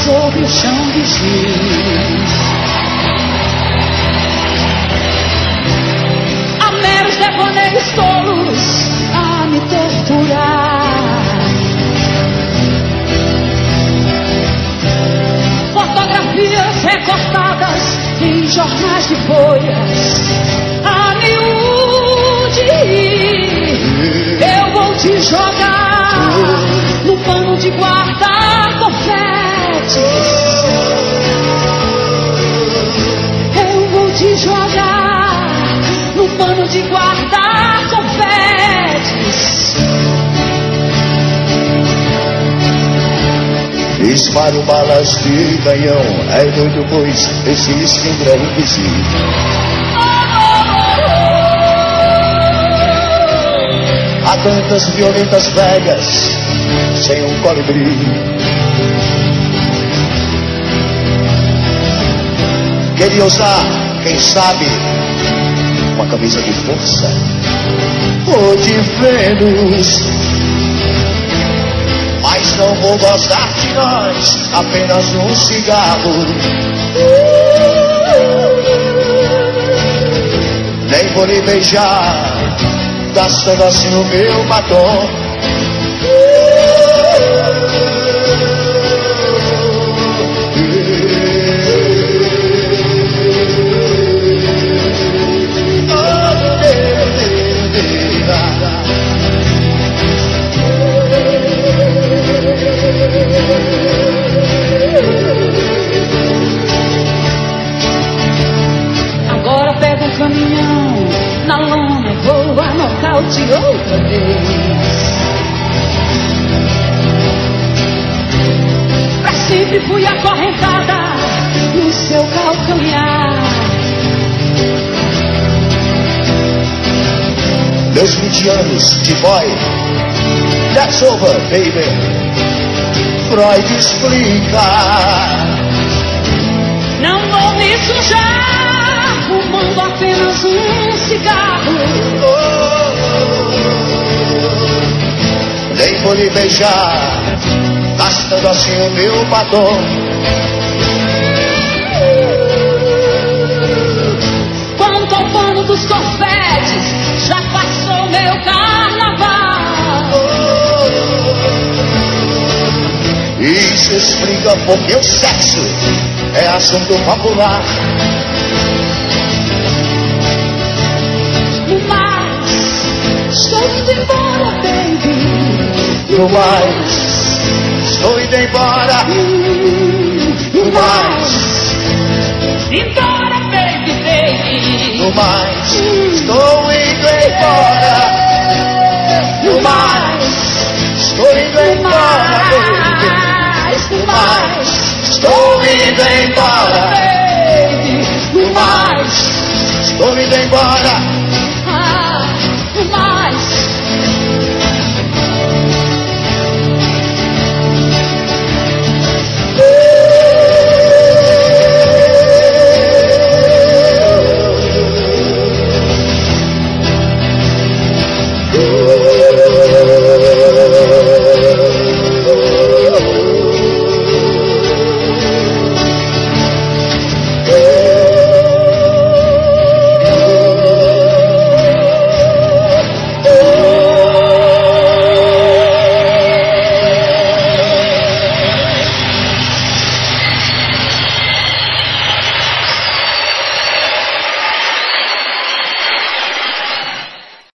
sobre o chão de giz. Há meros devaneios tolos a me torturar. Fotografias recortadas em jornais de folhas a miúde. Eu vou te jogar no pano de guardar confetes. Eu vou te jogar no pano de guardar confetes. Disparo balas de canhão, é doido pois existe um grande vizinho. Há tantas violentas velhas sem um colibri. Queria usar, quem sabe, uma camisa de força ou de Vênus. Mas não vou gostar de nós, apenas um cigarro. Nem vou lhe beijar, gastando assim o meu batom. Agora pego um caminhão na lona e vou a nocaute outra vez. Pra sempre fui acorrentada no seu calcanhar. Meus 20 anos de boy, that's over, baby. Freud explica. Não vou me sujar fumando apenas um cigarro. Nem vou lhe beijar, gastando assim o meu batom. Quanto ao pano dos confetes, já passou meu carnaval. Isso explica porque o sexo é assunto popular. Mas estou indo embora, baby. No mais, estou indo embora. No mais, Embora, baby, baby. no mais, estou indo embora. No mais, estou indo embora, baby. No mais, estou indo embora. Baby, No mais, estou indo embora.